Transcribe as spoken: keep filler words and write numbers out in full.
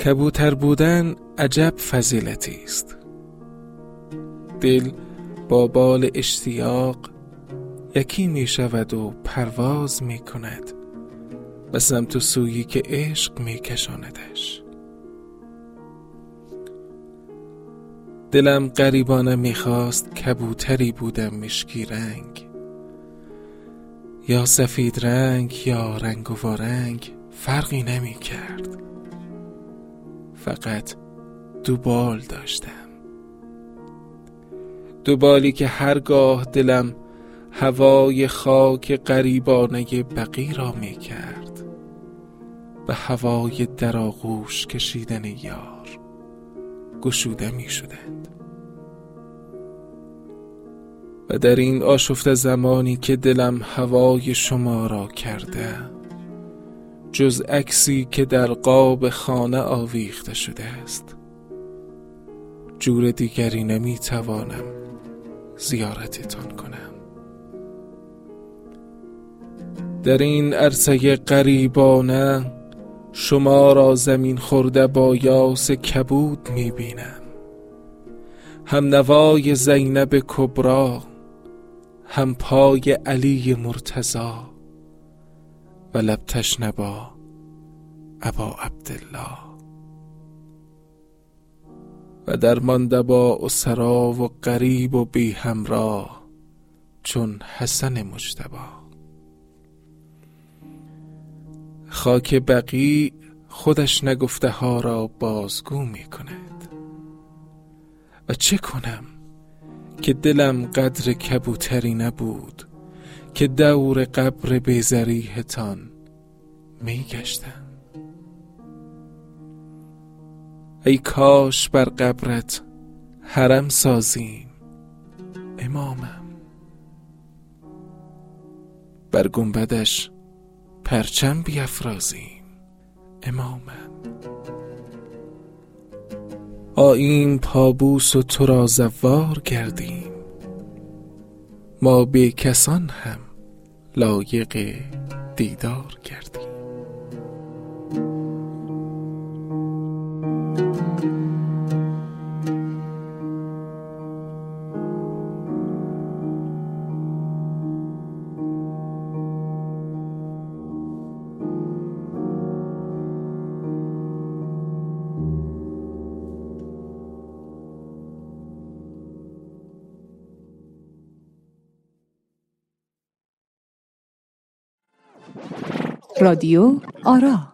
کبوتر بودن عجب فضیلتی است. دل با بال اشتیاق یکی می شود و پرواز می کند به سمت و سویی که عشق می کشاندش. دلم غریبانه می خواست کبوتری بودم مشکی رنگ، یا سفید رنگ یا رنگ و وارنگ فرقی نمی کرد، فقط دو بال داشتم، دو بالی که هرگاه دلم هوای خاک غریبانه بقی را می کرد به هوای در آغوش کشیدن یار گشوده می شدند. و در این آشفته زمانی که دلم هوای شما را کرده، جز عکسی که در قاب خانه آویخته شده است، جور دیگری نمی توانم زیارتتان کنم. در این عرصه غریبانه شما را زمین خورده با یاس کبود می بینم، هم نوای زینب کبری، هم پای علی مرتضی و لب تشنه با ابا عبدالله، و درمانده با اسرا و غریب و بی همراه چون حسن مجتبی. خاک بقیع خودش نگفته ها را بازگو می کند. و چه کنم که دلم قدر کبوتری نبود که دور قبر بیزریحتان می گشتم. ای کاش بر قبرت حرم سازیم امامم، بر گنبدش پرچم بیفرازیم امامم. آییم پابوس و تو را زوار گردیم، ما به کسان هم لایق دیدار گردیم. رادیو آرا.